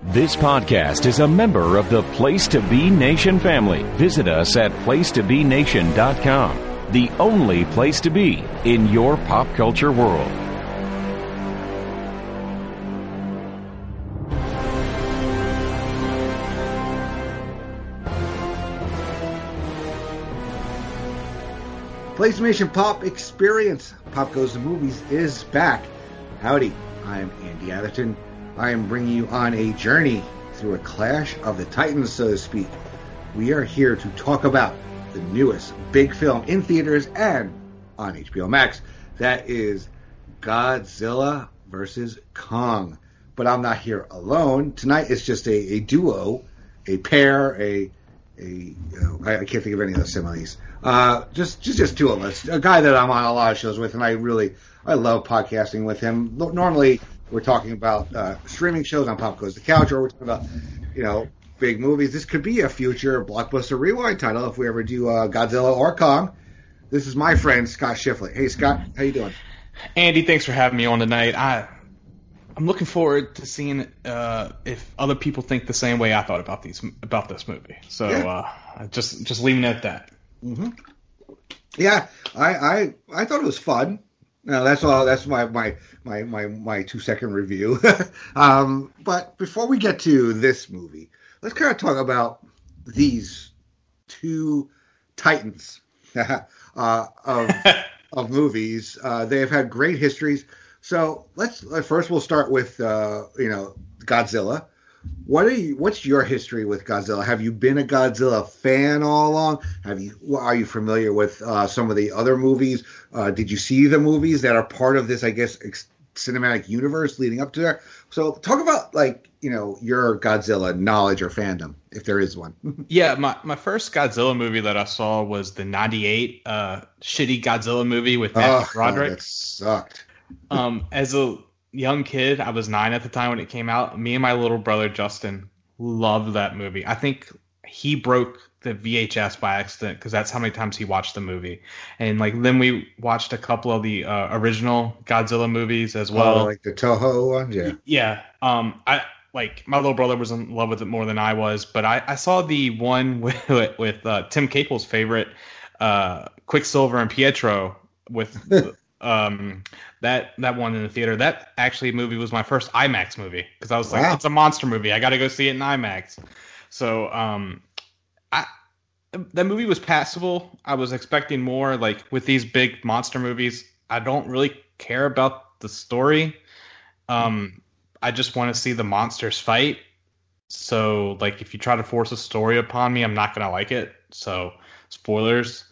This podcast is a member of the Place to Be Nation family. Visit us at placetobenation.com, the only place to be in your pop culture world. PlayStation Pop Experience, Pop Goes to Movies, is back. Howdy, I'm Andy Atherton. I am bringing you on a journey through a clash of the titans, so to speak. We are here to talk about the newest big film in theaters and on HBO Max. That is Godzilla vs. Kong. But I'm not here alone. Tonight it's just a duo, a pair, I can't think of any of the similes. Just two of us. A guy that I'm on a lot of shows with, and I love podcasting with him. Normally, we're talking about streaming shows on Pop Goes the Couch, or we're talking about, big movies. This could be a future Blockbuster Rewind title if we ever do Godzilla or Kong. This is my friend, Scott Shiflett. Hey, Scott, how you doing? Andy, thanks for having me on tonight. I'm looking forward to seeing if other people think the same way I thought about this movie. So yeah. Just leaving it at that. Mm-hmm. Yeah, I thought it was fun. No, that's all. That's my 2-second review. But before we get to this movie, let's kind of talk about these two titans of movies. They have had great histories. So we'll start with Godzilla. What's your history with Godzilla? Have you been a Godzilla fan all along? Are you familiar with some of the other movies? Did you see the movies that are part of this, I guess, cinematic universe leading up to there? So talk about your Godzilla knowledge or fandom, if there is one. Yeah, my first Godzilla movie that I saw was the '98 shitty Godzilla movie with Matthew Broderick. That sucked. As a young kid, I was 9 at the time when it came out. Me and my little brother Justin loved that movie. I think he broke the VHS by accident because that's how many times he watched the movie. And then we watched a couple of the original Godzilla movies as well. Like the Toho ones, yeah. Yeah. My little brother was in love with it more than I was, but I saw the one with Tim Capel's favorite, Quicksilver and Pietro with. That one in the theater. That actually movie was my first IMAX movie because I was like, it's a monster movie. I got to go see it in IMAX. So that movie was passable. I was expecting more. With these big monster movies, I don't really care about the story. I just want to see the monsters fight. So if you try to force a story upon me, I'm not gonna like it. So spoilers.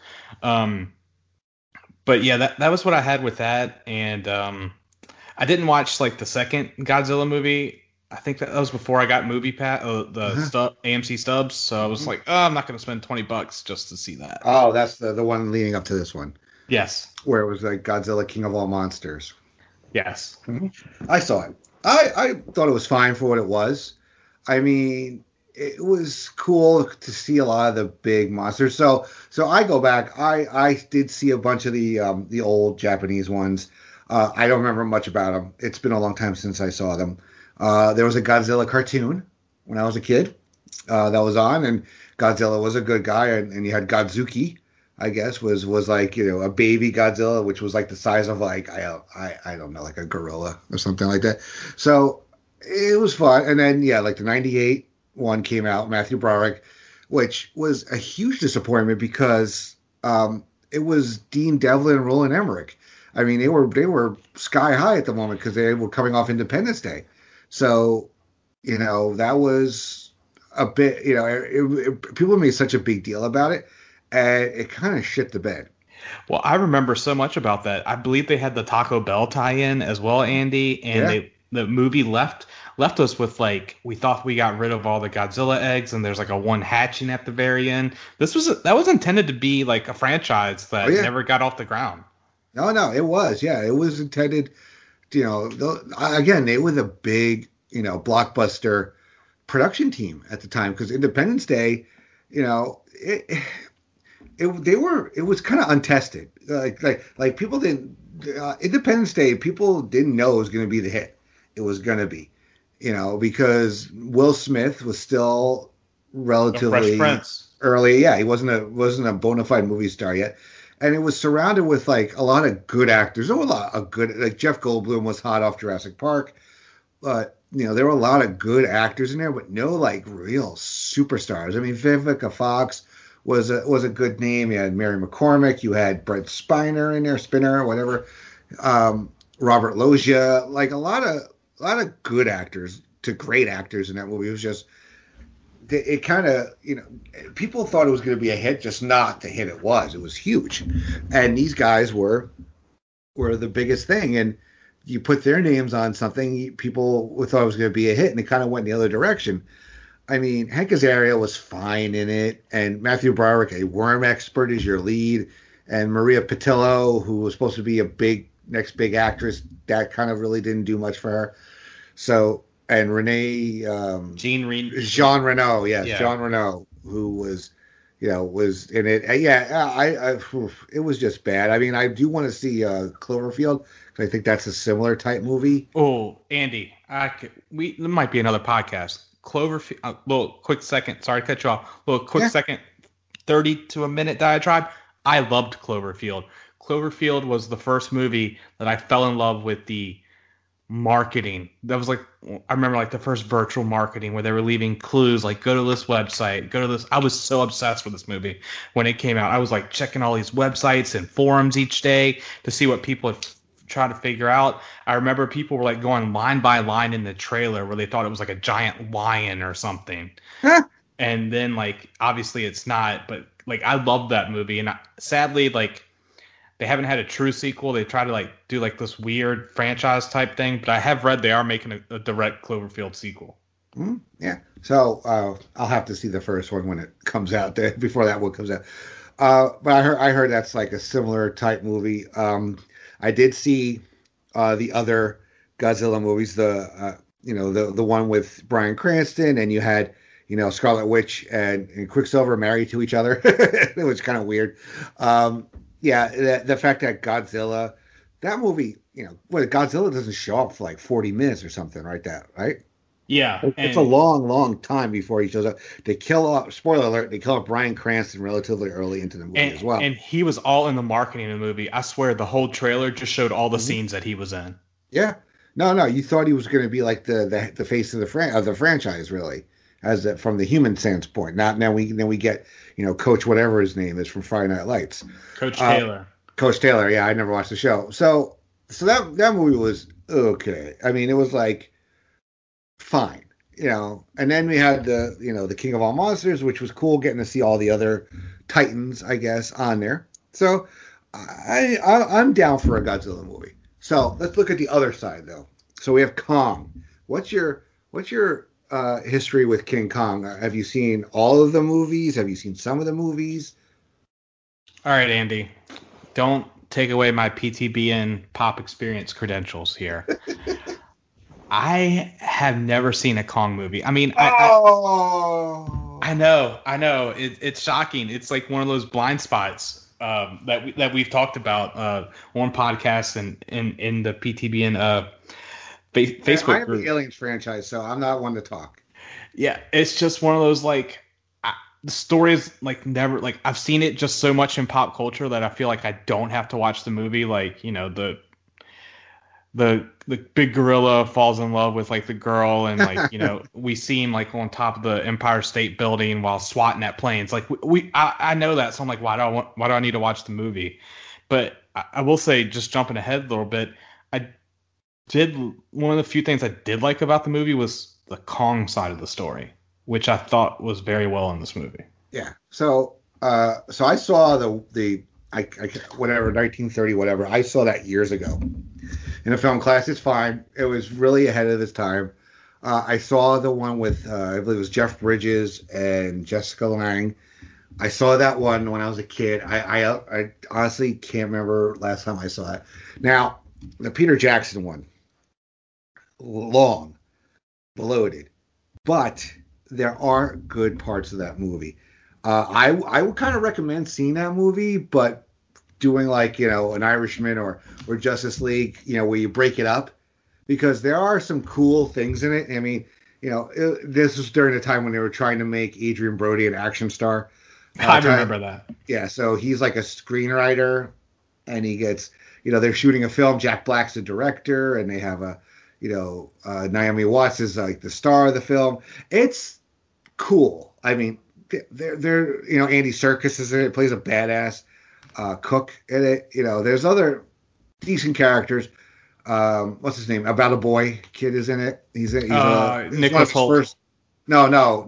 But yeah, that was what I had with that, and I didn't watch the second Godzilla movie. I think that was before I got AMC stubs, so I was like, I'm not going to spend $20 just to see that. Oh, that's the one leading up to this one. Yes, where it was Godzilla King of All Monsters. Yes, I saw it. I thought it was fine for what it was. I mean, it was cool to see a lot of the big monsters. So I go back. I did see a bunch of the old Japanese ones. I don't remember much about them. It's been a long time since I saw them. There was a Godzilla cartoon when I was a kid that was on, and Godzilla was a good guy. And you had Godzuki, I guess, was a baby Godzilla, which was the size of I don't know, a gorilla or something like that. So it was fun. And then the '98 one came out, Matthew Broderick, which was a huge disappointment because it was Dean Devlin and Roland Emmerich. I mean, they were sky high at the moment because they were coming off Independence Day. So, that was a bit, people made such a big deal about it, and it kind of shit the bed. Well, I remember so much about that. I believe they had the Taco Bell tie-in as well, Andy, and the movie left us with we thought we got rid of all the Godzilla eggs, and there's a one hatching at the very end. That was intended to be a franchise that never got off the ground. No, it was. Yeah, it was intended. Again, they were the big, blockbuster production team at the time because Independence Day, it was kind of untested. Like people didn't Independence Day, people didn't know it was going to be the hit it was going to be. because Will Smith was still The relatively Fresh Prince. early. Yeah, he wasn't a bona fide movie star yet, and it was surrounded with like a lot of good actors. There were a lot of good, like Jeff Goldblum was hot off Jurassic Park, but there were a lot of good actors in there, but no like real superstars. I mean, Vivica Fox was a good name. You had Mary McCormick, you had Brent Spiner in there, Spinner, whatever. Robert Loggia, like a lot of good actors to great actors in that movie. It was just it kind of people thought it was going to be a hit, just not the hit it was. It was huge, and these guys were the biggest thing. And you put their names on something, people thought it was going to be a hit, and it kind of went the other direction. I mean, Hank Azaria was fine in it, and Matthew Broderick, a worm expert, is your lead, and Maria Pitillo, who was supposed to be a next big actress, that kind of really didn't do much for her. So, and Jean Reno, Jean Reno, who was in it. It was just bad. I mean, I do want to see Cloverfield, because I think that's a similar type movie. Oh, Andy, there might be another podcast. Cloverfield, little quick second, sorry to cut you off. Second, 30 to a minute diatribe. I loved Cloverfield. Cloverfield was the first movie that I fell in love with the marketing. That was like, I remember like the first virtual marketing where they were leaving clues like, go to this website, go to this. I was so obsessed with this movie when it came out. I was like checking all these websites and forums each day to see what people had tried to figure out. I remember people were like going line by line in the trailer where they thought it was like a giant lion or something. And then like, obviously it's not, but like I loved that movie. And sadly, like, they haven't had a true sequel. They try to like do like this weird franchise type thing, but I have read they are making a direct Cloverfield sequel. Yeah. So I'll have to see the first one when it comes out there, before that one comes out. But I heard that's like a similar type movie. I did see the other Godzilla movies, the one with Bryan Cranston, and you had Scarlet Witch and Quicksilver married to each other. It was kind of weird. Yeah, the fact that Godzilla, that movie, Godzilla doesn't show up for like 40 minutes or something like that, right? Yeah. It's a long, long time before he shows up. They kill off, spoiler alert, they kill off Bryan Cranston relatively early into the movie as well. And he was all in the marketing of the movie. I swear the whole trailer just showed all the scenes that he was in. Yeah. No, you thought he was going to be like the face of the franchise, really, from the human standpoint. Now we get Coach whatever his name is from Friday Night Lights. Coach Taylor. Coach Taylor, yeah, I never watched the show. So that movie was okay. I mean, it was like fine, And then we had the King of All Monsters, which was cool, getting to see all the other Titans, I guess, on there. So I'm down for a Godzilla movie. So let's look at the other side, though. So we have Kong. What's your history with King Kong? Have you seen all of the movies? Have you seen some of the movies? All right, Andy. Don't take away my PTBN pop experience credentials here. I have never seen a Kong movie. I mean, I know. It's shocking. It's like one of those blind spots that we've talked about on podcasts and in the PTBN Facebook I have group. the Aliens franchise, so I'm not one to talk. Yeah, it's just one of those like the story is like never like I've seen it just so much in pop culture that I feel like I don't have to watch the movie. Like the big gorilla falls in love with like the girl, and like we see him like on top of the Empire State Building while swatting at planes. Like I know that, so I'm like, why do I need to watch the movie? But I will say, just jumping ahead a little bit, one of the few things I did like about the movie was the Kong side of the story, which I thought was very well in this movie. Yeah. So I saw the 1930 whatever. I saw that years ago in a film class. It's fine. It was really ahead of its time. I saw the one with I believe it was Jeff Bridges and Jessica Lange. I saw that one when I was a kid. I honestly can't remember last time I saw it. Now the Peter Jackson one, long, bloated, but there are good parts of that movie. I would kind of recommend seeing that movie, but doing like an Irishman or Justice League, where you break it up, because there are some cool things in it. I mean, this was during the time when they were trying to make Adrian Brody an action star. I remember that. Yeah, so he's like a screenwriter, and he gets, they're shooting a film. Jack Black's the director, and they have Naomi Watts is like the star of the film. It's cool. I mean, they're Andy Serkis is in it, plays a badass cook in it. There's other decent characters. What's his name? About a Boy kid is in it. He's Nicholas Hoult. No,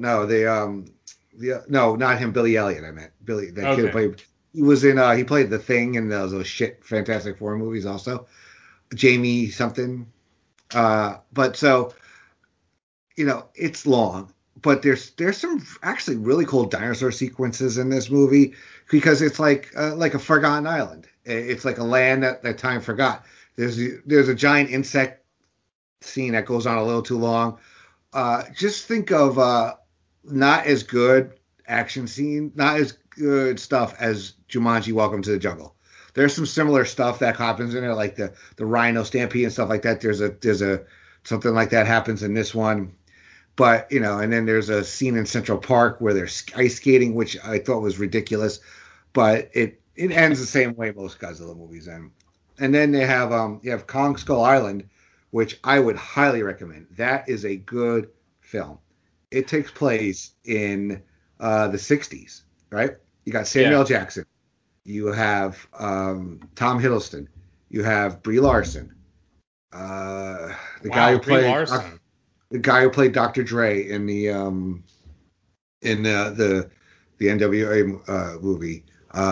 not him. Billy Elliot. I meant Billy. That kid played. He was in. He played the Thing in those shit Fantastic Four movies. Also, Jamie something. But so, it's long. But there's some actually really cool dinosaur sequences in this movie because it's like a forgotten island. It's like a land that time forgot. There's a giant insect scene that goes on a little too long. Just think of not as good action scene, not as good stuff as Jumanji: Welcome to the Jungle. There's some similar stuff that happens in it, like the rhino stampede and stuff like that. There's a something like that happens in this one. But, and then there's a scene in Central Park where they're ice skating, which I thought was ridiculous. But it ends the same way most Godzilla movies end. And then you have Kong Skull Island, which I would highly recommend. That is a good film. It takes place in the 60s, right? You got Samuel L. Jackson. You have Tom Hiddleston. You have Brie Larson. The guy who played Dr. Dre in the NWA movie.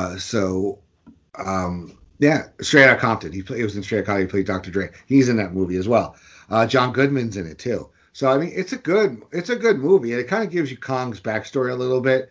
Straight Outta Compton. He was in Straight Outta Compton. He played Dr. Dre. He's in that movie as well. John Goodman's in it too. So I mean, it's a good movie. It kind of gives you Kong's backstory a little bit.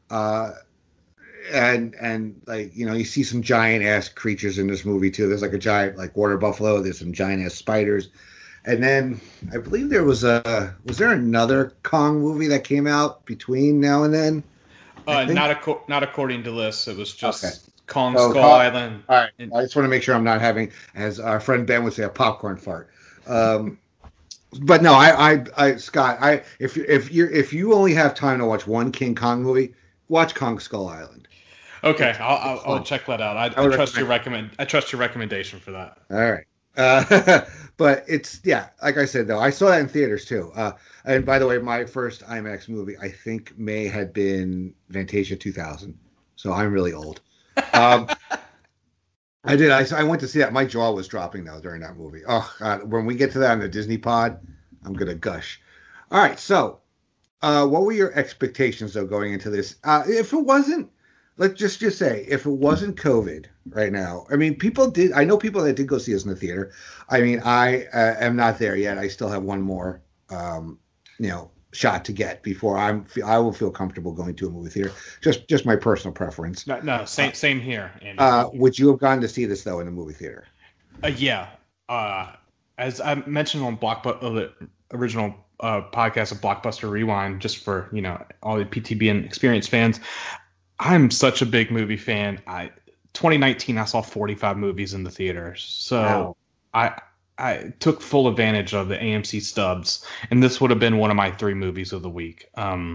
And like, you see some giant ass creatures in this movie too. There's like a giant like water buffalo. There's some giant ass spiders. And then I believe was there another Kong movie that came out between now and then? Not according to this. It was just Kong Skull Island. All right. I just want to make sure I'm not having, as our friend Ben would say, a popcorn fart. But no, Scott, if you only have time to watch one King Kong movie, watch Kong Skull Island. Okay, I'll check that out. I trust your recommendation for that. All right. But it's, like I said, though, I saw that in theaters too. And by the way, my first IMAX movie, I think, had been Fantasia 2000. So I'm really old. I did. I went to see that. My jaw was dropping though during that movie. Oh God, when we get to that on the Disney pod, I'm gonna gush. All right. So, what were your expectations though going into this? If it wasn't, let's just say, if it wasn't COVID right now, I mean, I know people that did go see us in the theater. I mean, I am not there yet. I still have one more, shot to get before I will feel comfortable going to a movie theater. Just my personal preference. No, same here. Andy. Would you have gone to see this though in the movie theater? Yeah. As I mentioned on the original podcast of Blockbuster Rewind, just for all the PTB and Experience fans, I'm such a big movie fan. 2019 I saw 45 movies in the theaters, so wow. I took full advantage of the AMC stubs, and this would have been one of my 3 movies of the week. I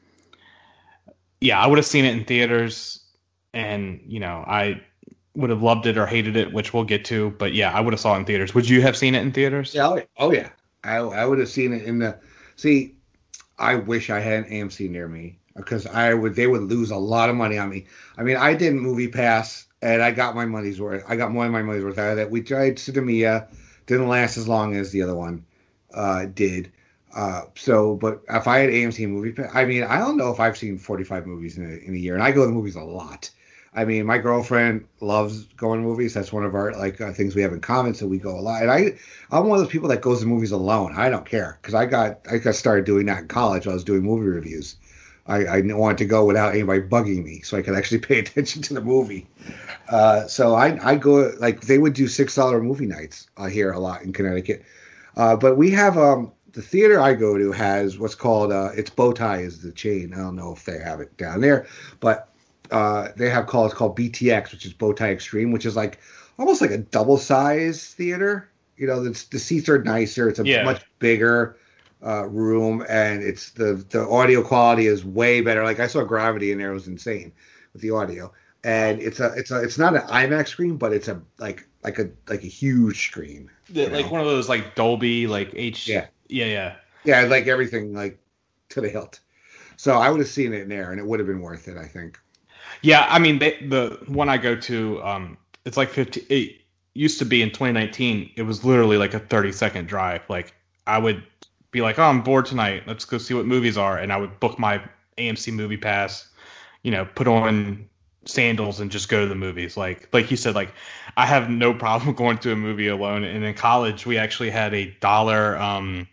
would have seen it in theaters, and I would have loved it or hated it, which we'll get to. But I would have saw it in theaters. Would you have seen it in theaters? Yeah. Oh yeah. I would have seen it in the. See, I wish I had an AMC near me because they would lose a lot of money on me. I mean, I did Movie Pass, and I got my money's worth. I got more than my money's worth out of that. We tried Cinema. Didn't last as long as the other one did. But if I had AMC Movie Pass, I mean, I don't know if I've seen 45 movies in a year, and I go to the movies a lot. I mean, my girlfriend loves going to movies. That's one of our things we have in common, so we go a lot. And I'm one of those people that goes to movies alone. I don't care because I got started doing that in college. I was doing movie reviews. I wanted to go without anybody bugging me, so I could actually pay attention to the movie. So I go, they would do $6 movie nights here a lot in Connecticut. But we have the theater I go to has what's called it's Bowtie is the chain. I don't know if they have it down there, but they have it's called BTX, which is Bowtie Extreme, which is almost like a double size theater. You know, the seats are nicer. It's a Yeah. much bigger room, and it's the audio quality is way better. Like I saw Gravity in there; it was insane with the audio. And it's not an IMAX screen, but it's like a huge screen. Like one of those like Dolby like H. Yeah. Yeah. Yeah, like everything like to the hilt. So I would have seen it in there, and it would have been worth it, I think. Yeah, I mean the one I go to, it's like 50. It used to be in 2019. It was literally like a 30-second drive. Like I would be like, oh, I'm bored tonight. Let's go see what movies are, and I would book my AMC Movie Pass. You know, put on sandals and just go to the movies. Like you said, like I have no problem going to a movie alone. And in college, we actually had a dollar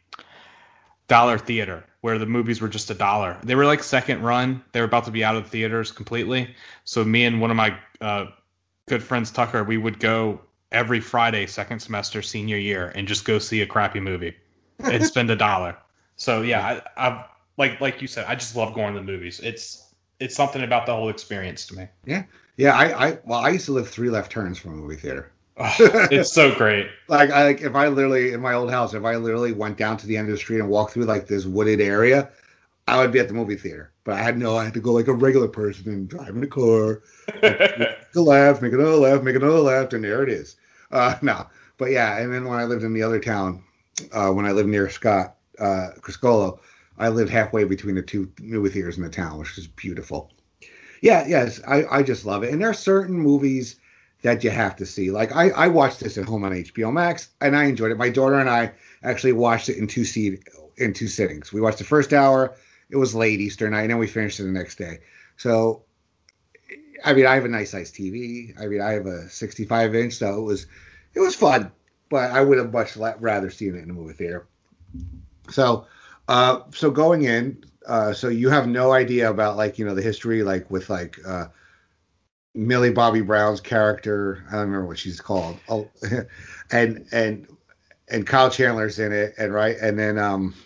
theater where the movies were just $1. They were like second run. They were about to be out of the theaters completely. So me and one of my good friends, Tucker, we would go every Friday, second semester, senior year, and just go see a crappy movie and spend $1. So yeah, I've like you said, I just love going to the movies. It's something about the whole experience to me. Yeah. Yeah. I used to live 3 left turns from a movie theater. Oh, it's so great. If I literally in my old house, if I literally went down to the end of the street and walked through like this wooded area, I would be at the movie theater. But I had to go like a regular person and drive in the car, make a left, make another left, and there it is. No, but yeah. And then when I lived in the other town, when I lived near Scott, Criscolo, I lived halfway between the 2 movie theaters in the town, which is beautiful. Yeah, yes, I just love it. And there are certain movies that you have to see. Like I watched this at home on HBO Max, and I enjoyed it. My daughter and I actually watched it in two sittings. We watched the first hour. It was late Easter night, and then we finished it the next day. So, I mean, I have a nice sized TV. I mean, I have a 65-inch, so it was fun. But I would have much rather seen it in a movie theater. So going in, so you have no idea about like the history, like with like Millie Bobby Brown's character. I don't remember what she's called. Oh, and Kyle Chandler's in it, and then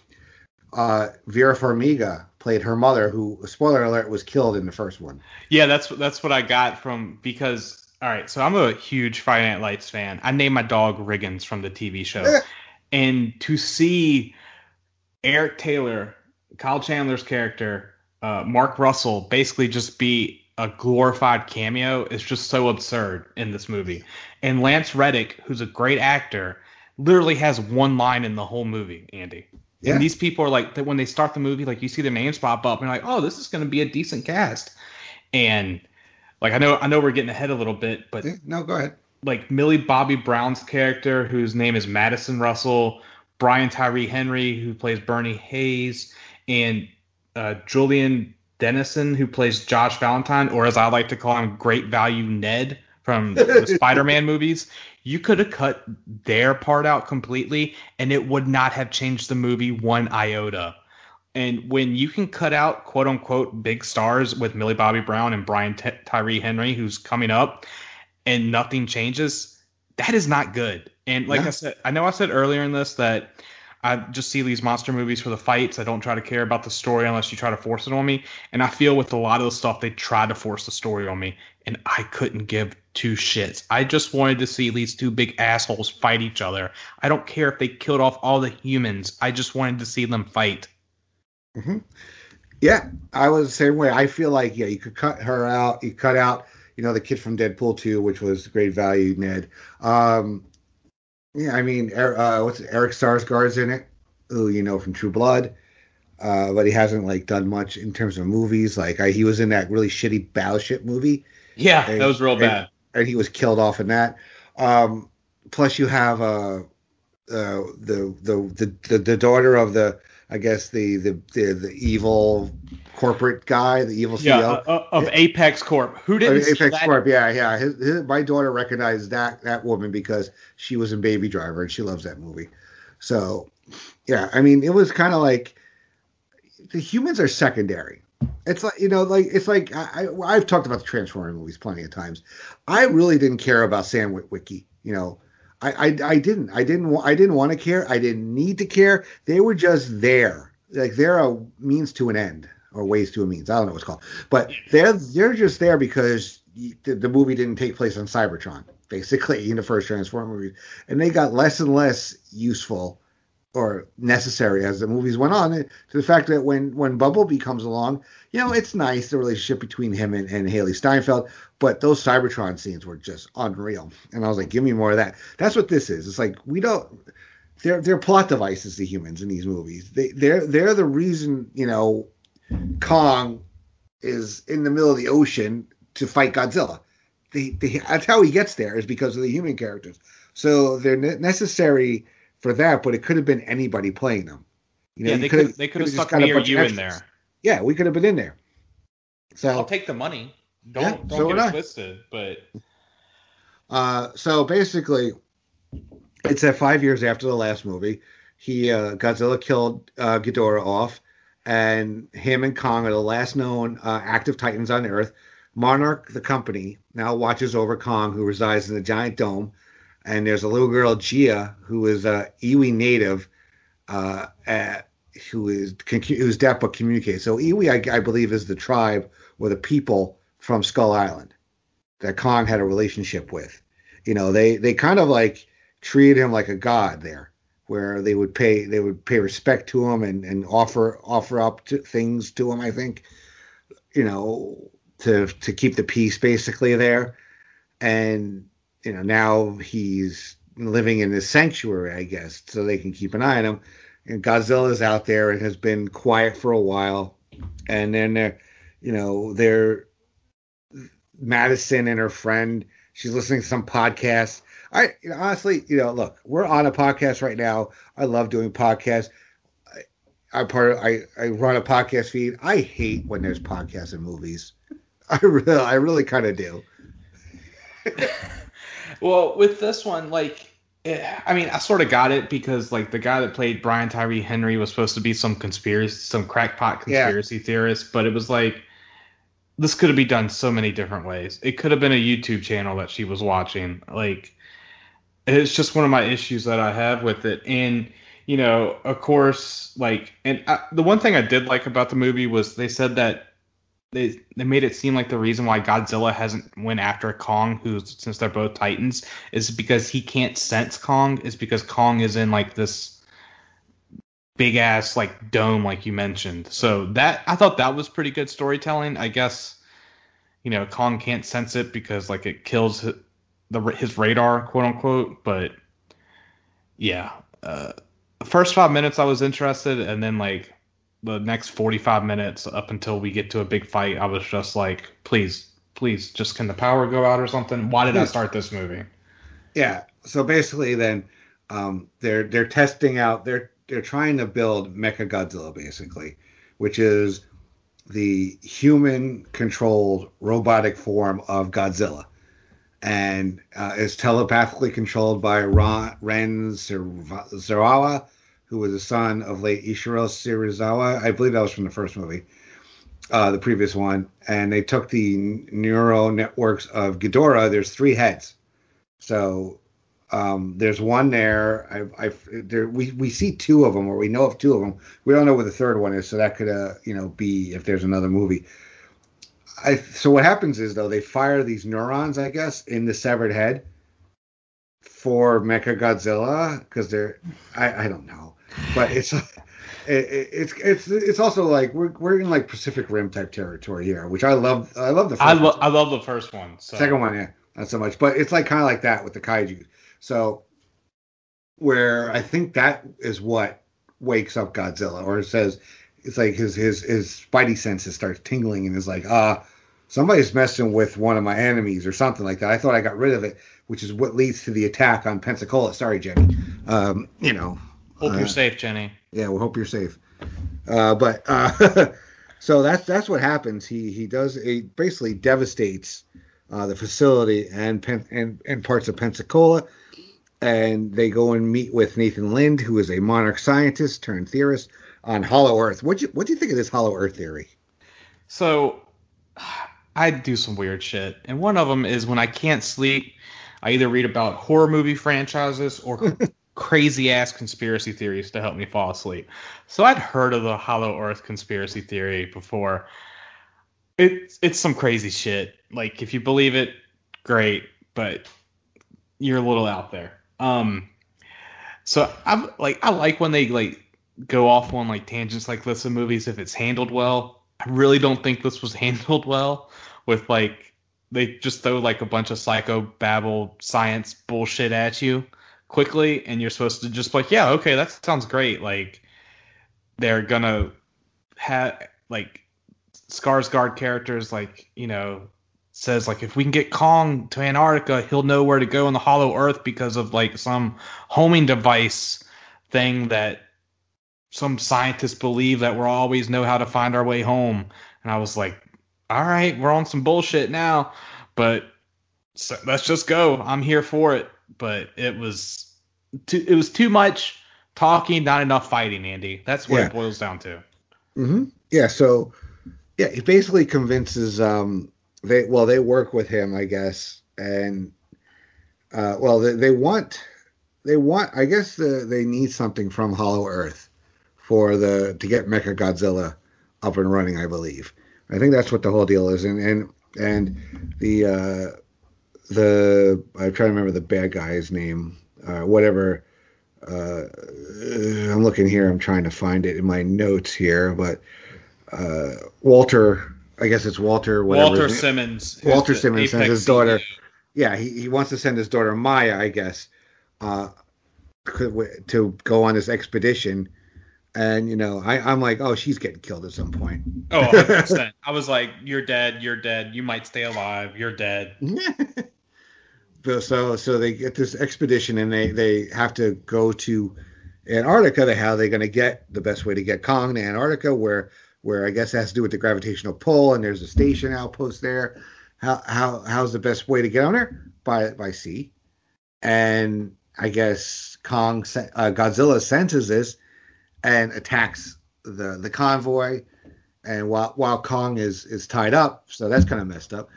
Vera Farmiga played her mother, who, spoiler alert, was killed in the first one. Yeah, that's what I got from, because all right, so I'm a huge Friday Night Lights fan. I named my dog Riggins from the TV show, and to see Eric Taylor, Kyle Chandler's character, Mark Russell, basically just be a glorified cameo is just so absurd in this movie. And Lance Reddick, who's a great actor, literally has one line in the whole movie, Andy. Yeah. And these people are like, when they start the movie, like you see their names pop up and you're like, oh, this is going to be a decent cast. And like, I know we're getting ahead a little bit, but no, go ahead. Like Millie Bobby Brown's character, whose name is Madison Russell, Brian Tyree Henry, who plays Bernie Hayes, and Julian Dennison, who plays Josh Valentine, or as I like to call him, Great Value Ned from the Spider-Man movies. You could have cut their part out completely, and it would not have changed the movie one iota. And when you can cut out quote-unquote big stars with Millie Bobby Brown and Brian Tyree Henry, who's coming up, and nothing changes, that is not good. And like I said, I know I said earlier in this that I just see these monster movies for the fights. I don't try to care about the story unless you try to force it on me. And I feel with a lot of the stuff, they try to force the story on me, and I couldn't give two shits. I just wanted to see these two big assholes fight each other. I don't care if they killed off all the humans. I just wanted to see them fight. Mm-hmm. Yeah, I was the same way. I feel like, you could cut her out. You cut out, the kid from Deadpool 2, which was Great Value Ned. Yeah, I mean, Eric Sarsgaard's in it, who from True Blood, but he hasn't done much in terms of movies. He was in that really shitty Battleship movie. Yeah, that was real bad. And he was killed off in that. Plus, you have the daughter of the evil corporate guy, the evil CEO of Apex Corp. Who didn't see Apex that? Corp? Yeah. My daughter recognized that woman because she was in Baby Driver and she loves that movie. So, yeah, I mean, it was kind of like the humans are secondary. It's like I've talked about the Transformers movies plenty of times. I really didn't care about Sam Witwicky. I didn't want to care. I didn't need to care. They were just there. They're a means to an end, or ways to a means. I don't know what it's called, but they're just there because the movie didn't take place on Cybertron. basically, in the first Transformer movie, and they got less and less useful or necessary as the movies went on. To the fact that when Bumblebee comes along, it's nice, the relationship between him and Haley Steinfeld, but those Cybertron scenes were just unreal. And I was like, give me more of that. That's what this is. It's like they're plot devices, the humans in these movies. They're the reason, Kong is in the middle of the ocean to fight Godzilla. That's how he gets there, is because of the human characters. So they're necessary for that, but it could have been anybody playing them. They could have stuck me or you in there. Yeah, we could have been in there. So I'll take the money. Don't get it twisted. But so basically, it's 5 years after the last movie. Godzilla killed Ghidorah off, and him and Kong are the last known active Titans on Earth. Monarch, the company, now watches over Kong, who resides in the giant dome. And there's a little girl, Gia, who is a Iwi native, who's deaf but communicates. So Iwi, I believe, is the tribe or the people from Skull Island that Kong had a relationship with. They kind of like treated him like a god there, where they would pay respect to him and offer up things to him. I think, to keep the peace basically there, and now he's living in this sanctuary, I guess, so they can keep an eye on him. And Godzilla's out there and has been quiet for a while. And then they're Madison and her friend. She's listening to some podcast. Honestly, look, we're on a podcast right now. I love doing podcasts. I run a podcast feed. I hate when there's podcasts and movies. I really kind of do. Well, with this one, I sort of got it because, the guy that played Brian Tyree Henry was supposed to be some crackpot conspiracy theorist, but it was this could have been done so many different ways. It could have been a YouTube channel that she was watching. It's just one of my issues that I have with it. And, of course, the one thing I did like about the movie was they said that they made it seem like the reason why Godzilla hasn't went after Kong, since they're both Titans, is because he can't sense Kong, is because Kong is in this big ass dome like you mentioned. So that, I thought that was pretty good storytelling. I guess, Kong can't sense it because it kills his radar, quote unquote. But yeah, the first 5 minutes I was interested, and then the next 45 minutes up until we get to a big fight, I was just please, just can the power go out or something? Why did I start this movie? Yeah. So basically then they're testing out, they're trying to build Mechagodzilla basically, which is the human controlled robotic form of Godzilla. And is telepathically controlled by Ren Zarawa, who was the son of late Ishiro Serizawa. I believe that was from the first movie, the previous one. And they took the neural networks of Ghidorah. There's 3 heads. So there's one there. We see 2 of them, or we know of 2 of them. We don't know where the third one is, so that could be if there's another movie. So what happens is, though, they fire these neurons, I guess, in the severed head for Mechagodzilla, because I don't know. But it's also we're in Pacific Rim type territory here, which I love. I love the first one. I love the first one. So. Second one, yeah, not so much. But it's kind of like that with the kaiju. So where I think that is what wakes up Godzilla, or it says it's his spidey senses starts tingling and is somebody's messing with one of my enemies or something like that. I thought I got rid of it, which is what leads to the attack on Pensacola. Sorry, Jenny. Hope you're safe, Jenny. Yeah, we hope you're safe. But so that's what happens. He basically devastates the facility and parts of Pensacola, and they go and meet with Nathan Lind, who is a monarch scientist turned theorist on Hollow Earth. What do you think of this Hollow Earth theory? So I do some weird shit, and one of them is when I can't sleep, I either read about horror movie franchises or crazy ass conspiracy theories to help me fall asleep. So I'd heard of the Hollow Earth conspiracy theory before. It's some crazy shit. If you believe it, great, but you're a little out there. So I like when they like go off on like tangents like this in movies if it's handled well. I really don't think this was handled well with like they just throw like a bunch of psycho babble science bullshit at you quickly and you're supposed to just like, yeah, okay, that sounds great. Like they're gonna have like Skarsgård characters like, says like if we can get Kong to Antarctica, he'll know where to go on the Hollow Earth because of like some homing device thing that some scientists believe that we'll always know how to find our way home. And I was like, all right, we're on some bullshit now, but let's just go. I'm here for it. But it was too much talking, not enough fighting, Andy. That's what it boils down to. Mm-hmm. Yeah. So yeah, he basically convinces they work with him, I guess, and they want I guess they need something from Hollow Earth to get Mechagodzilla up and running, I believe. I think that's what the whole deal is, and the I'm trying to remember the bad guy's name, whatever. I'm looking here. I'm trying to find it in my notes here, but Walter. I guess it's Walter. Walter Simmons. Walter Simmons sends his daughter. Yeah, he wants to send his daughter Maya, I guess, to go on this expedition. And I'm like, oh, she's getting killed at some point. Oh, 100%. I was like, you're dead. You're dead. You might stay alive. You're dead. So they get this expedition and they have to go to Antarctica. How are they going to get the best way to get Kong to Antarctica, where I guess it has to do with the gravitational pull, and there's a station outpost there. How's the best way to get on there? By sea. And I guess Godzilla senses this and attacks the convoy, and while Kong is tied up, so that's kind of messed up.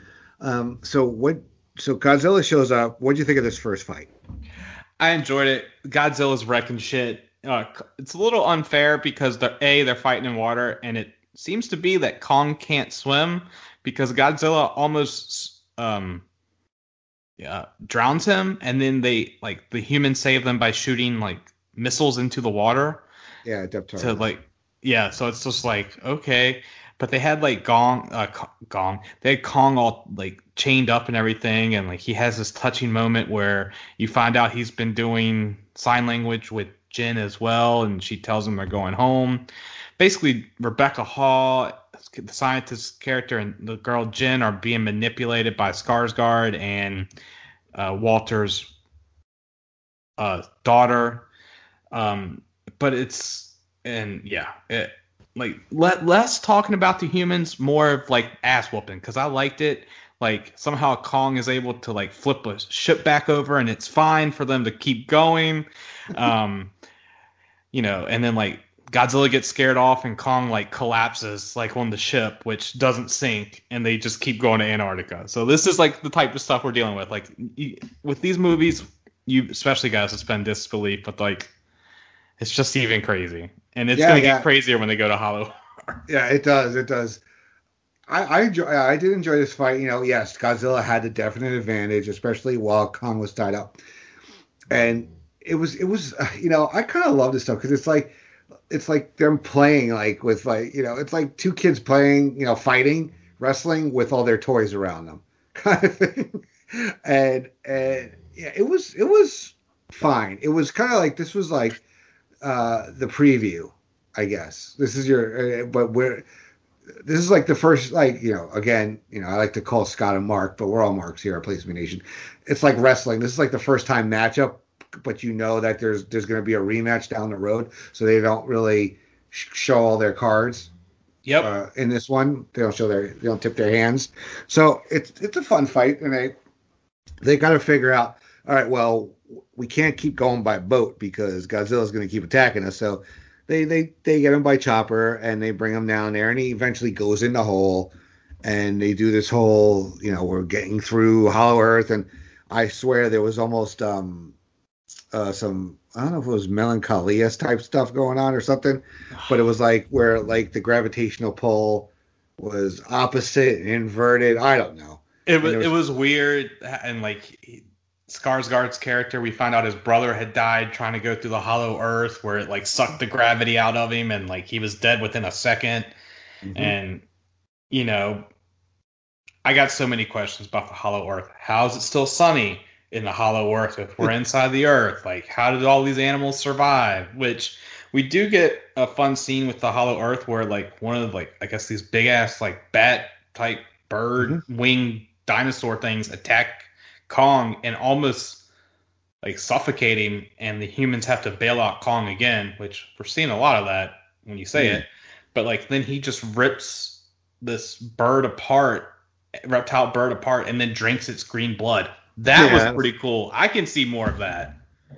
So Godzilla shows up. What do you think of this first fight? I enjoyed it. Godzilla's wrecking shit. It's a little unfair because they're fighting in water, and it seems to be that Kong can't swim because Godzilla almost drowns him, and then the humans save them by shooting like missiles into the water. Yeah, depth targets. So so it's just like, okay, but they had like Kong. They had Kong all like chained up and everything, and like he has this touching moment where you find out he's been doing sign language with Jin as well, and she tells him they're going home. Basically, Rebecca Hall, the scientist character, and the girl Jin are being manipulated by Skarsgård and Walter's daughter. But less talking about the humans, more of like ass whooping, because I liked it. Like somehow Kong is able to like flip a ship back over, and it's fine for them to keep going. And then like Godzilla gets scared off, and Kong like collapses like on the ship, which doesn't sink, and they just keep going to Antarctica. So this is like the type of stuff we're dealing with. Like with these movies, you especially guys suspend disbelief, but like it's just even crazy, and it's gonna get crazier when they go to Hollow. Yeah, it does. It does. I did enjoy this fight. Yes, Godzilla had the definite advantage, especially while Kong was tied up, and it was I kind of love this stuff because it's like them playing like with like it's like two kids playing fighting wrestling with all their toys around them kind of thing, and yeah, it was fine. It was kind of like this was like the preview, I guess. This is this is like the first, again, I like to call Scott a Mark, but we're all Marks here at Place to Be Nation. It's like wrestling. This is like the first time matchup, but that there's going to be a rematch down the road, so they don't really show all their cards. Yep. In this one, they don't tip their hands. So it's a fun fight, and they got to figure out, all right, well, we can't keep going by boat because Godzilla's going to keep attacking us. So they get him by chopper, and they bring him down there, and he eventually goes in the hole, and they do this whole, we're getting through Hollow Earth, and I swear there was almost some, I don't know if it was Melancholia type stuff going on or something, but it was like where like the gravitational pull was opposite and inverted. I don't know. It was weird, and like Skarsgård's character, we found out his brother had died trying to go through the hollow earth where it like sucked the gravity out of him and like he was dead within a second. Mm-hmm. And, you know, I got so many questions about the hollow earth. How is it still sunny in the hollow earth if we're inside the earth? Like, how did all these animals survive? Which we do get a fun scene with the hollow earth where like one of like, I guess these big ass like bat type bird wing dinosaur things attack Kong and almost like suffocate him, and the humans have to bail out Kong again, which we're seeing a lot of that when you say it. But like then he just rips this reptile bird apart, and then drinks its green blood. That was pretty cool. I can see more of that.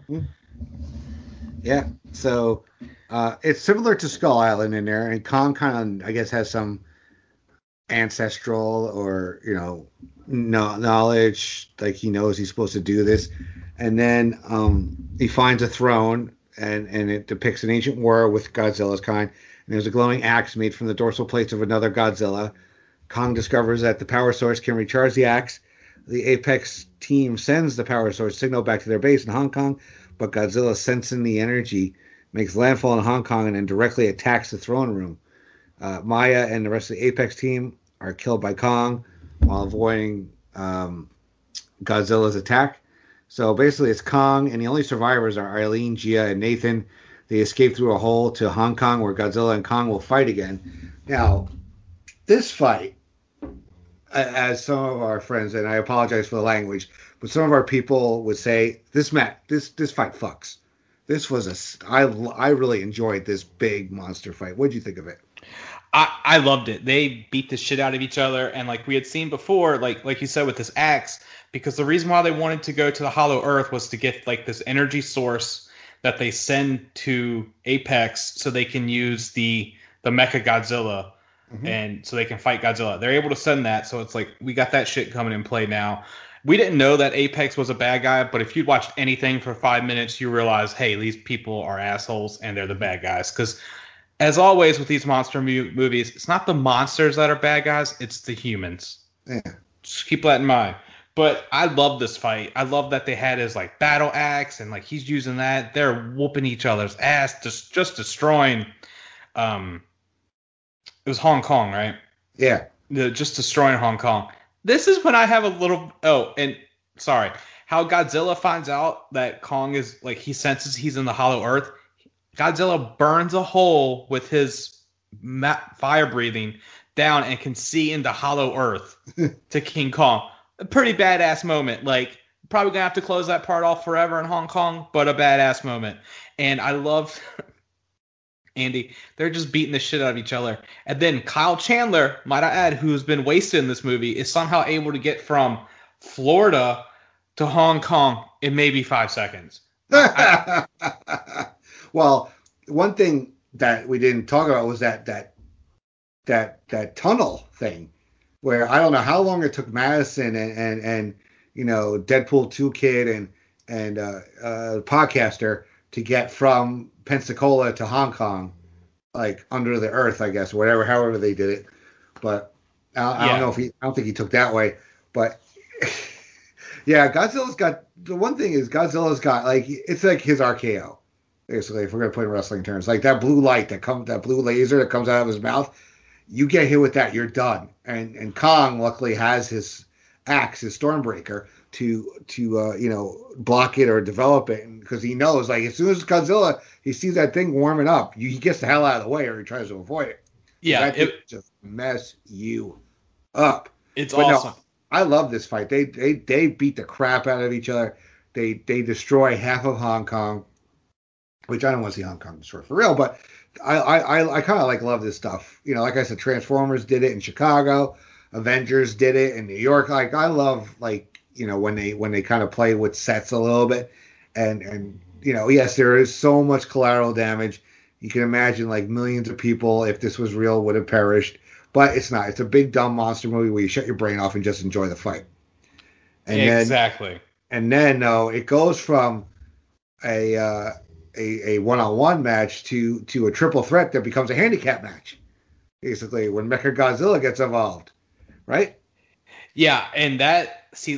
Yeah. So it's similar to Skull Island in there, and Kong kind of, I guess, has some ancestral or, you know, knowledge, like he knows he's supposed to do this. And then he finds a throne, and it depicts an ancient war with Godzilla's kind. And there's a glowing axe made from the dorsal plates of another Godzilla. Kong discovers that the power source can recharge the axe. The Apex team sends the power source signal back to their base in Hong Kong, but Godzilla, sensing the energy, makes landfall in Hong Kong and then directly attacks the throne room. Maya and the rest of the Apex team are killed by Kong while avoiding Godzilla's attack. So basically it's Kong, and the only survivors are Eileen, Gia, and Nathan. They escape through a hole to Hong Kong where Godzilla and Kong will fight again. Now, this fight, as some of our friends, and I apologize for the language, but some of our people would say, this fight fucks. This was I really enjoyed this big monster fight. What did you think of it? I loved it. They beat the shit out of each other, and like we had seen before, like you said with this axe, because the reason why they wanted to go to the Hollow Earth was to get like this energy source that they send to Apex so they can use the Mecha Godzilla, and so they can fight Godzilla. They're able to send that, so it's like we got that shit coming in play now. We didn't know that Apex was a bad guy, but if you'd watched anything for 5 minutes, you realize, hey, these people are assholes and they're the bad guys. Because as always with these monster movies, it's not the monsters that are bad guys, it's the humans. Yeah. Just keep that in mind. But I love this fight. I love that they had his like battle axe, and like he's using that. They're whooping each other's ass, just destroying. It was Hong Kong, right? Yeah. Just destroying Hong Kong. This is when I have a little. Oh, and sorry. How Godzilla finds out that Kong is like, he senses he's in the Hollow Earth. Godzilla burns a hole with his fire breathing down and can see into Hollow Earth to King Kong. A pretty badass moment. Like, probably gonna have to close that part off forever in Hong Kong, but a badass moment. And I love Andy. They're just beating the shit out of each other. And then Kyle Chandler, might I add, who's been wasted in this movie, is somehow able to get from Florida to Hong Kong in maybe 5 seconds. Well, one thing that we didn't talk about was that tunnel thing, where I don't know how long it took Madison and you know, Deadpool 2 kid and podcaster to get from Pensacola to Hong Kong, like under the earth, I guess, whatever, however they did it. But I don't know if I don't think he took that way. But yeah, Godzilla's got, the one thing is Godzilla's got, like, it's like his RKO, basically, if we're gonna put it in wrestling terms, like that blue light that blue laser that comes out of his mouth. You get hit with that, you're done. And Kong luckily has his axe, his Stormbreaker, to you know, block it or develop it, because he knows, like, as soon as Godzilla, he sees that thing warming up, he gets the hell out of the way or he tries to avoid it. Yeah, it just mess you up. It's awesome. No, I love this fight. They beat the crap out of each other. They destroy half of Hong Kong, which I don't want to see Hong Kong destroyed for real, but I kind of like love this stuff. You know, like I said, Transformers did it in Chicago, Avengers did it in New York. Like, I love, like, you know, when they kind of play with sets a little bit, and you know, yes, there is so much collateral damage. You can imagine, like, millions of people, if this was real, would have perished, but it's not. It's a big dumb monster movie where you shut your brain off and just enjoy the fight. And exactly. Then it goes from a one-on-one match to a triple threat that becomes a handicap match, basically, when Mechagodzilla gets involved, right? Yeah, and that, see,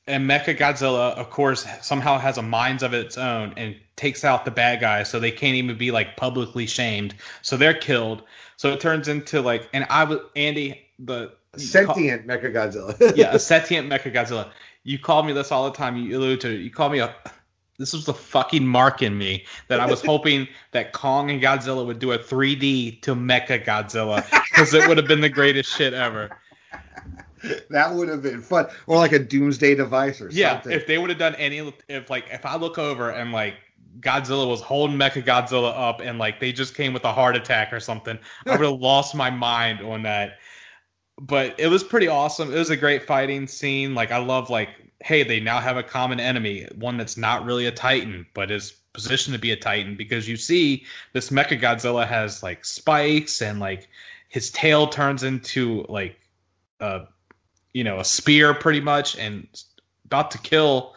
and Mechagodzilla, of course, somehow has a mind of its own and takes out the bad guys, so they can't even be like publicly shamed. So they're killed. So it turns into like, and I was Andy, the sentient Mechagodzilla. yeah, a sentient Mechagodzilla. You call me this all the time. You allude to it. You call me a. This was the fucking mark in me that I was hoping that Kong and Godzilla would do a 3D to Mechagodzilla, because it would have been the greatest shit ever. That would have been fun, or like a doomsday device or something. Yeah, if they would have done any, if I look over and like Godzilla was holding Mechagodzilla up and like they just came with a heart attack or something, I would have lost my mind on that. But it was pretty awesome. It was a great fighting scene. Like I love like, hey, they now have a common enemy, one that's not really a Titan, but is positioned to be a Titan, because you see this Mechagodzilla has like spikes and like his tail turns into like a spear pretty much, and about to kill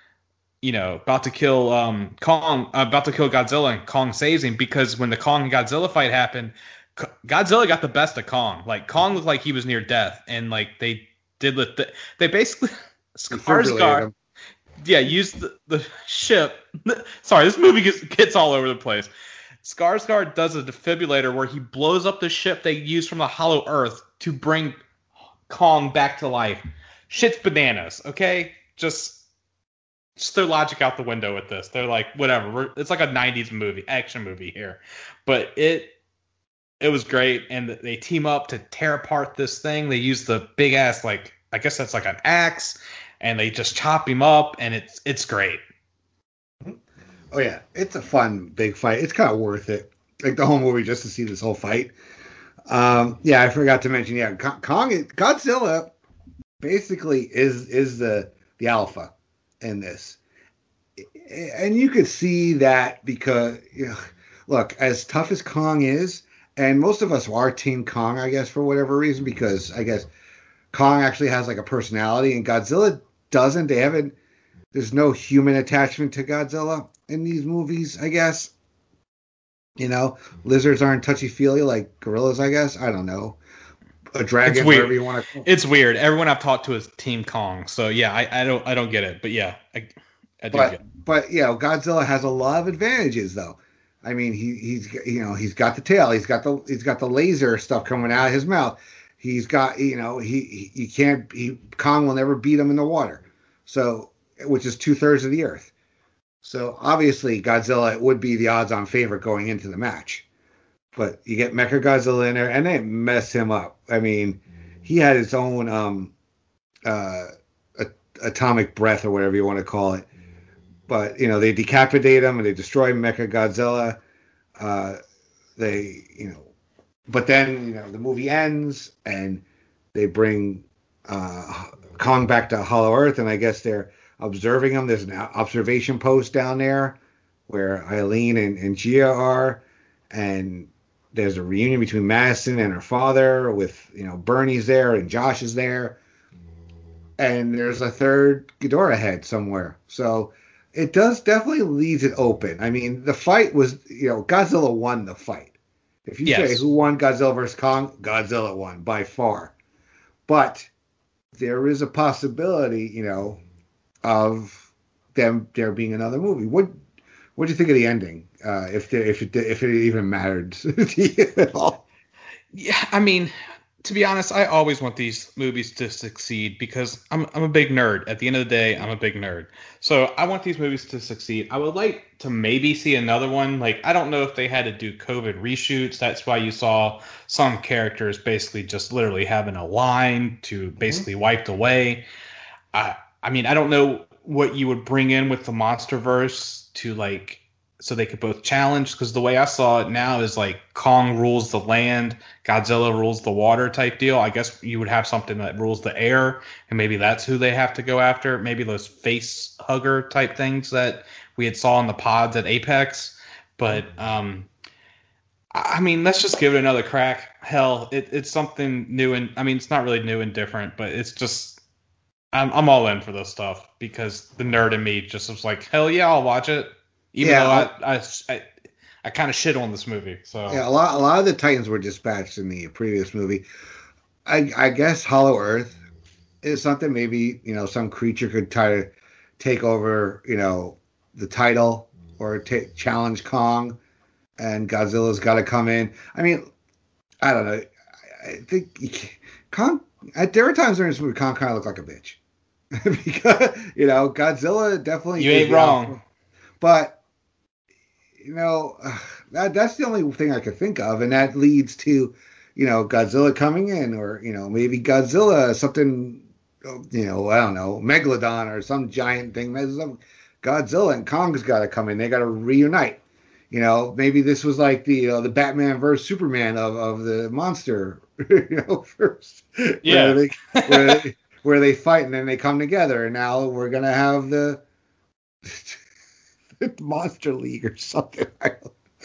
Kong, about to kill Godzilla, and Kong saves him, because when the Kong and Godzilla fight happened, Godzilla got the best of Kong. Like Kong looked like he was near death, and like they basically Skarsgård, used the ship. Sorry, this movie gets all over the place. Skarsgård does a defibrillator where he blows up the ship they used from the Hollow Earth to bring Kong back to life. Shit's bananas, okay? Just their logic out the window with this. They're like, whatever. It's like a 90s movie, action movie here. But it was great, and they team up to tear apart this thing. They use the big ass, like, I guess that's like an axe, and they just chop him up, and it's great. Oh yeah, it's a fun big fight. It's kind of worth it, like the whole movie, just to see this whole fight. Yeah, I forgot to mention. Yeah, Godzilla basically is the alpha in this, and you could see that because look, as tough as Kong is, and most of us are Team Kong, I guess, for whatever reason, because I guess Kong actually has like a personality, and Godzilla doesn't. There's no human attachment to Godzilla in these movies, I guess. Lizards aren't touchy-feely like gorillas, I guess. I don't know. A dragon, whatever you want to call it. It's weird. Everyone I've talked to is Team Kong, so yeah, I don't get it, but yeah, I do get it. But Godzilla has a lot of advantages, though. I mean, he's got the tail, he's got the laser stuff coming out of his mouth. He's got Kong will never beat him in the water, so which is 2/3 of the Earth. So obviously Godzilla would be the odds-on favorite going into the match. But you get Mechagodzilla in there, and they mess him up. I mean, he had his own atomic breath, or whatever you want to call it. But they decapitate him and they destroy Mechagodzilla. But then the movie ends and they bring Kong back to Hollow Earth, and I guess they're observing him. There's an observation post down there where Eileen and Gia are, and there's a reunion between Madison and her father with Bernie's there and Josh is there, and there's a third Ghidorah head somewhere. So it definitely leaves it open. I mean, the fight was Godzilla won the fight. If you say who won Godzilla versus Kong, Godzilla won by far. But there is a possibility, of there being another movie. What do you think of the ending? If it even mattered to you at all? Yeah, I mean, to be honest, I always want these movies to succeed because I'm a big nerd. At the end of the day, I'm a big nerd. So I want these movies to succeed. I would like to maybe see another one. Like, I don't know if they had to do COVID reshoots. That's why you saw some characters basically just literally having a line to basically wiped away. I mean, I don't know what you would bring in with the MonsterVerse to like, so they could both challenge, because the way I saw it now is like Kong rules the land, Godzilla rules the water type deal. I guess you would have something that rules the air, and maybe that's who they have to go after. Maybe those face hugger type things that we had saw in the pods at Apex. But I mean, let's just give it another crack. Hell, it's something new, and I mean, it's not really new and different, but it's just I'm all in for this stuff because the nerd in me just was like, hell yeah, I'll watch it. Even though I kind of shit on this movie. So yeah, a lot of the Titans were dispatched in the previous movie. I guess Hollow Earth is something. Maybe, some creature could try to take over, the title or challenge Kong, and Godzilla's got to come in. I mean, I don't know. I think Kong, there are times during this movie Kong kind of looked like a bitch. Because, Godzilla definitely. You ain't wrong. But, that's the only thing I could think of. And that leads to, Godzilla coming in, or, maybe Godzilla, something, I don't know, Megalodon or some giant thing. Godzilla and Kong's got to come in. They got to reunite. Maybe this was like the Batman versus Superman of the monster, first. Yeah. Where they fight and then they come together. And now we're going to have the Monster League or something. I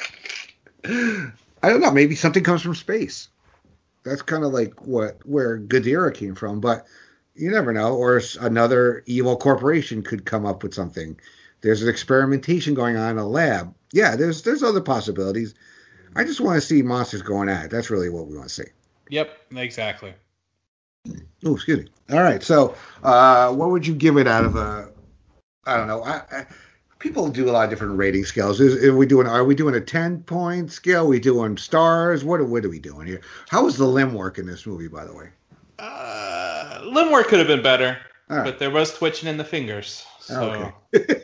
don't know. Maybe something comes from space. That's kind of like where Ghidorah came from. But you never know. Or another evil corporation could come up with something. There's an experimentation going on in a lab. Yeah, there's other possibilities. I just want to see monsters going at it. That's really what we want to see. Yep, exactly. Oh, excuse me. All right, so what would you give it out of a? I don't know. People do a lot of different rating scales. Are we doing a 10-point scale? Are we doing stars? What are we doing here? How was the limb work in this movie, by the way? Limb work could have been better, right. But there was twitching in the fingers. So. Okay.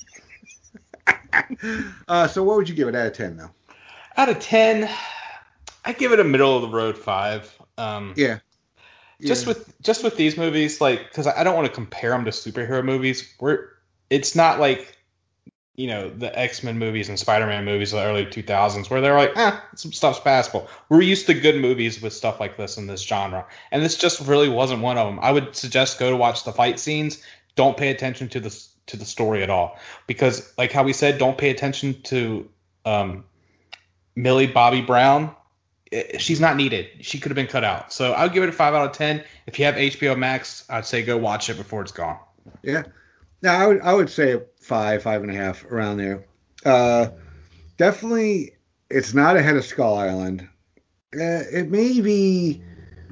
So what would you give it out of 10, though? Out of 10, I give it a middle of the road 5. Yeah. Just with these movies, because I don't want to compare them to superhero movies. It's not like, the X-Men movies and Spider-Man movies of the early 2000s where they're like, some stuff's passable. We're used to good movies with stuff like this in this genre, and this just really wasn't one of them. I would suggest go to watch the fight scenes. Don't pay attention to the story at all, because like how we said, don't pay attention to Millie Bobby Brown. She's not needed. She could have been cut out. So I'll give it a 5 out of 10. If you have HBO Max, I'd say go watch it before it's gone. Yeah. Now I would say 5.5, around there. Definitely, it's not ahead of Skull Island. It may be.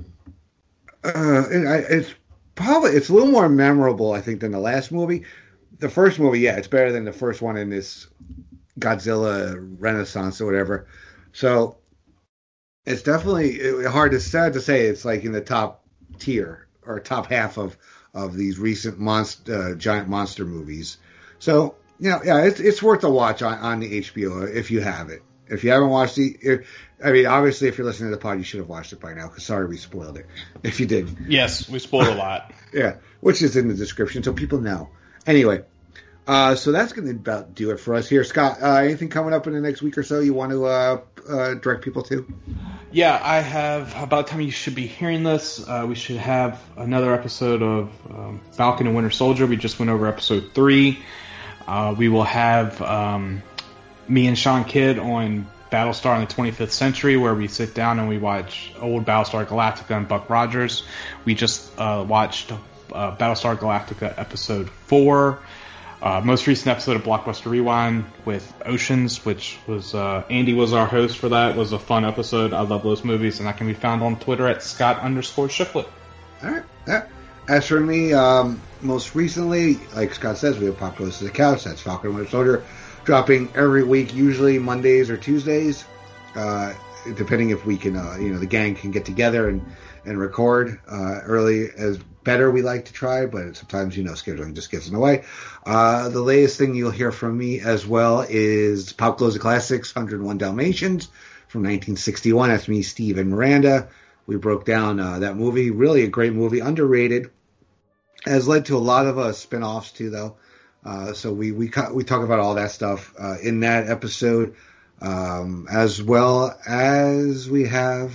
It's a little more memorable, I think, than the last movie. The first movie, yeah, it's better than the first one in this Godzilla Renaissance or whatever. So it's definitely sad to say it's like in the top tier or top half of these recent giant monster movies. So it's worth a watch on the HBO if you have it. If you haven't watched obviously, if you're listening to the pod, you should have watched it by now, because sorry we spoiled it. If you did. Yes, we spoiled a lot. Yeah, which is in the description, so people know. Anyway, so that's going to about do it for us here. Scott, anything coming up in the next week or so you want to direct people to? Yeah, I have. About the time you should be hearing this, we should have another episode of Falcon and Winter Soldier. We just went over episode 3. We will have me and Sean Kidd on Battlestar in the 25th Century, where we sit down and we watch old Battlestar Galactica and Buck Rogers. We just watched Battlestar Galactica episode 4. Most recent episode of Blockbuster Rewind with Oceans, which was Andy was our host for that. It was a fun episode. I love those movies, and that can be found on Twitter at Scott_Shiflett. All right. Yeah. As for me, most recently, like Scott says, we have Pop Goes to the Couch. That's Falcon and Winter Soldier, dropping every week, usually Mondays or Tuesdays, depending if we can, the gang can get together and record early as better. We like to try, but sometimes, scheduling just gets in the way. The latest thing you'll hear from me as well is Pop Goes the Classics, 101 Dalmatians from 1961. That's me, Steve, and Miranda. We broke down that movie. Really a great movie, underrated. Has led to a lot of spin-offs too, though. So we talk about all that stuff in that episode, as well as we have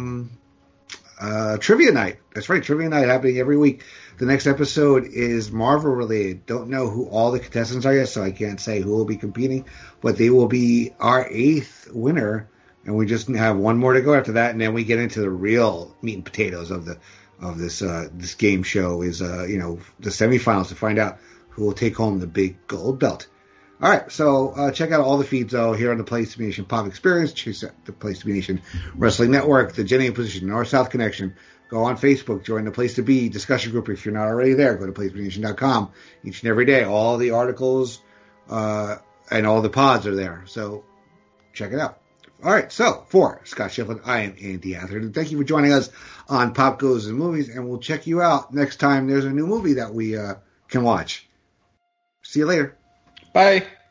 Trivia Night. That's right, Trivia Night happening every week. The next episode is Marvel related. Don't know who all the contestants are yet, so I can't say who will be competing, but they will be our 8th winner, and we just have one more to go after that, and then we get into the real meat and potatoes of this game show is the semifinals to find out who will take home the big gold belt. All right, so check out all the feeds, though, here on the Place to Be Nation Pop Experience. Check out the Place to Be Nation Wrestling Network, the Jenny Position, North-South Connection, Go on Facebook, join the Place to Be discussion group. If you're not already there, go to placetobenation.com. Each and every day, all the articles and all the pods are there. So check it out. All right, so for Scott Shiflin, I am Andy Atherton. Thank you for joining us on Pop Goes the Movies, and we'll check you out next time there's a new movie that we can watch. See you later. Bye.